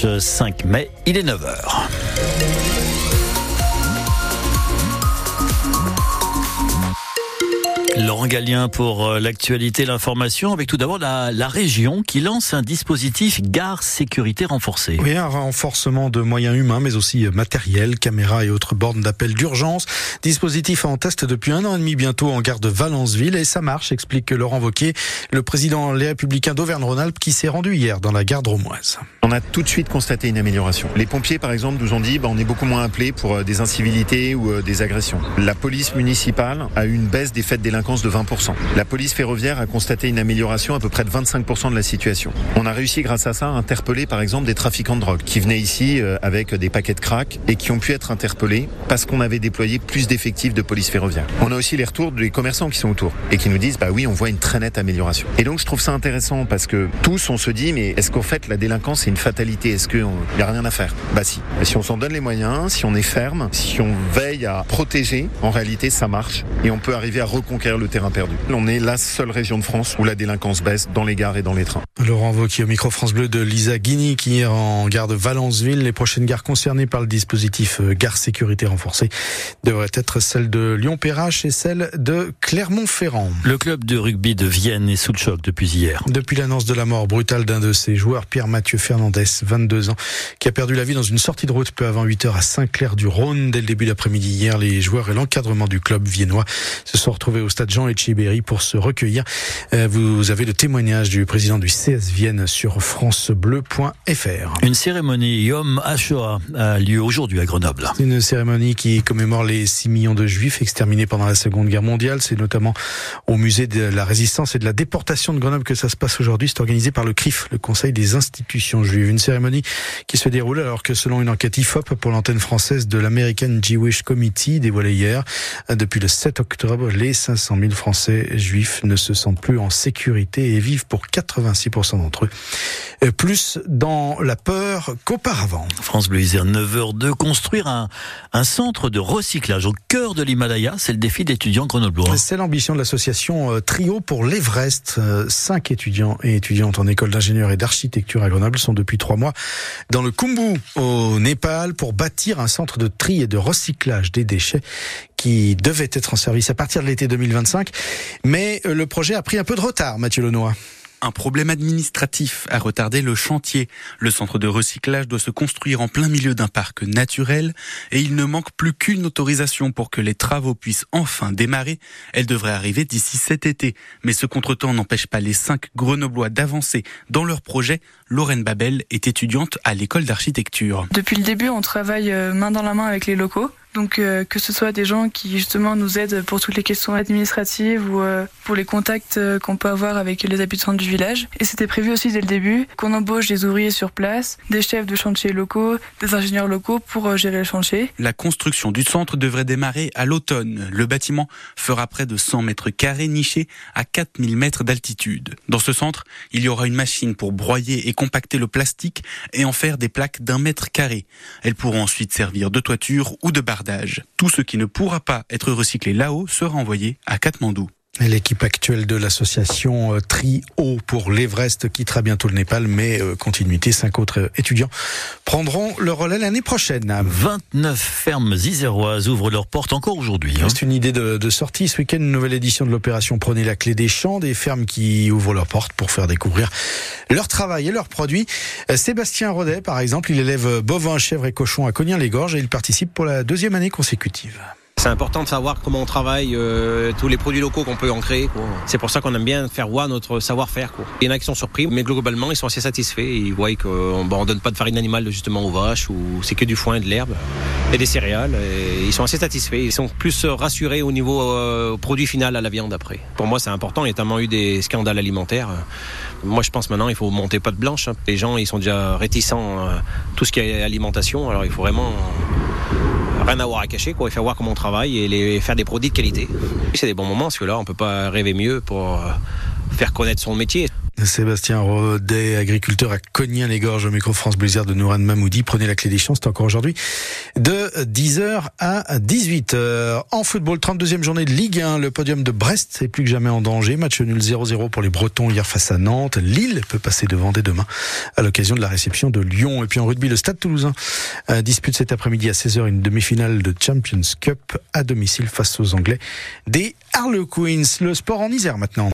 dimanche 5 mai, il est 9h. Laurent Gallien pour l'actualité, l'information, avec tout d'abord la région qui lance un dispositif gare sécurité renforcée. Oui, un renforcement de moyens humains, mais aussi matériel, caméras et autres bornes d'appel d'urgence. Dispositif en test depuis 1 an et demi bientôt en gare de Valenceville et ça marche, explique Laurent Wauquiez, le président Les Républicains d'Auvergne-Rhône-Alpes qui s'est rendu hier dans la gare drômoise. On a tout de suite constaté une amélioration. Les pompiers, par exemple, nous ont dit on est beaucoup moins appelés pour des incivilités ou des agressions. La police municipale a eu une baisse des faits de délinquance de 20%. La police ferroviaire a constaté une amélioration à peu près de 25% de la situation. On a réussi grâce à ça à interpeller par exemple des trafiquants de drogue qui venaient ici avec des paquets de crack et qui ont pu être interpellés parce qu'on avait déployé plus d'effectifs de police ferroviaire. On a aussi les retours des commerçants qui sont autour et qui nous disent oui, on voit une très nette amélioration. Et donc je trouve ça intéressant parce que tous on se dit mais est-ce qu'en fait la délinquance c'est une fatalité? Est-ce qu'il n'y a rien à faire? Si. Et si on s'en donne les moyens, si on est ferme, si on veille à protéger, en réalité ça marche et on peut arriver à reconquérir le terrain perdu. On est la seule région de France où la délinquance baisse dans les gares et dans les trains. Laurent Wauquiez au micro France Bleu de Lisa Guigny qui est en gare de Valenceville. Les prochaines gares concernées par le dispositif gare sécurité renforcée devraient être celles de Lyon-Perrache et celles de Clermont-Ferrand. Le club de rugby de Vienne est sous le choc depuis hier. Depuis l'annonce de la mort brutale d'un de ses joueurs, Pierre-Mathieu Fernandez, 22 ans, qui a perdu la vie dans une sortie de route peu avant 8h à Saint-Clair-du-Rhône. Dès le début d'après-midi hier, les joueurs et l'encadrement du club viennois se sont retrouvés au stade Jean Etcheberry pour se recueillir. Vous avez le témoignage du président du CS Vienne sur francebleu.fr. Une cérémonie Yom HaShoah a lieu aujourd'hui à Grenoble. C'est une cérémonie qui commémore les 6 millions de juifs exterminés pendant la Seconde Guerre mondiale. C'est notamment au musée de la Résistance et de la déportation de Grenoble que ça se passe aujourd'hui. C'est organisé par le CRIF, le Conseil des institutions juives. Une cérémonie qui se déroule alors que selon une enquête IFOP pour l'antenne française de l'American Jewish Committee dévoilée hier, depuis le 7 octobre, les 500 000 Français juifs ne se sentent plus en sécurité et vivent pour 86% d'entre eux plus dans la peur qu'auparavant. France Bleu Isère, 9h02, construire un centre de recyclage au cœur de l'Himalaya, c'est le défi d'étudiants grenoblois. C'est l'ambition de l'association Trio pour l'Everest. 5 étudiants et étudiantes en école d'ingénieur et d'architecture à Grenoble sont depuis 3 mois dans le Khumbu au Népal pour bâtir un centre de tri et de recyclage des déchets qui devait être en service à partir de l'été 2025. Mais le projet a pris un peu de retard, Mathieu Lenoy. Un problème administratif a retardé le chantier. Le centre de recyclage doit se construire en plein milieu d'un parc naturel et il ne manque plus qu'une autorisation pour que les travaux puissent enfin démarrer. Elle devrait arriver d'ici cet été. Mais ce contretemps n'empêche pas les 5 Grenoblois d'avancer dans leur projet. Lorraine Babel est étudiante à l'école d'architecture. Depuis le début, on travaille main dans la main avec les locaux. Donc que ce soit des gens qui justement nous aident pour toutes les questions administratives ou pour les contacts qu'on peut avoir avec les habitants du village. Et c'était prévu aussi dès le début qu'on embauche des ouvriers sur place, des chefs de chantier locaux, des ingénieurs locaux pour gérer le chantier. La construction du centre devrait démarrer à l'automne. Le bâtiment fera près de 100 mètres carrés nichés à 4000 mètres d'altitude. Dans ce centre, il y aura une machine pour broyer et compacter le plastique et en faire des plaques d'1 mètre carré. Elles pourront ensuite servir de toiture ou de bardage. Tout ce qui ne pourra pas être recyclé là-haut sera envoyé à Katmandou. L'équipe actuelle de l'association Trio pour l'Everest quittera bientôt le Népal, mais continuité, 5 autres étudiants prendront le relais l'année prochaine. 29 fermes iséroises ouvrent leurs portes encore aujourd'hui. C'est une idée de sortie. Ce week-end, une nouvelle édition de l'opération Prenez la clé des champs, des fermes qui ouvrent leurs portes pour faire découvrir leur travail et leurs produits. Sébastien Rodet, par exemple, il élève bovins, chèvres et cochons à Cognien-les-Gorges et il participe pour la 2e année consécutive. C'est important de savoir comment on travaille, tous les produits locaux qu'on peut en créer, quoi. C'est pour ça qu'on aime bien faire voir notre savoir-faire, quoi. Il y en a qui sont surpris, mais globalement, ils sont assez satisfaits. Ils voient qu'on ne donne pas de farine animale justement aux vaches, ou c'est que du foin et de l'herbe et des céréales. Et ils sont assez satisfaits. Ils sont plus rassurés au niveau produit final à la viande après. Pour moi, c'est important. Il y a tellement eu des scandales alimentaires. Moi, je pense maintenant, il faut monter patte blanche. Les gens, ils sont déjà réticents à tout ce qui est alimentation. Alors, il faut vraiment rien avoir à cacher, quoi. Il faut voir comment on travaille et faire des produits de qualité. C'est des bons moments, parce que là, on peut pas rêver mieux pour faire connaître son métier. Sébastien Rodet, agriculteur à Cognin-les-Gorges, au micro France Bleu Isère de Nouran Mamoudi. Prenez la clé des champs, c'est encore aujourd'hui de 10h à 18h. En football, 32e journée de Ligue 1, le podium de Brest est plus que jamais en danger. Match nul 0-0 pour les Bretons hier face à Nantes. Lille peut passer devant dès demain à l'occasion de la réception de Lyon. Et puis en rugby, le Stade Toulousain dispute cet après-midi à 16h une demi-finale de Champions Cup à domicile face aux Anglais des Harlequins. Le sport en Isère maintenant.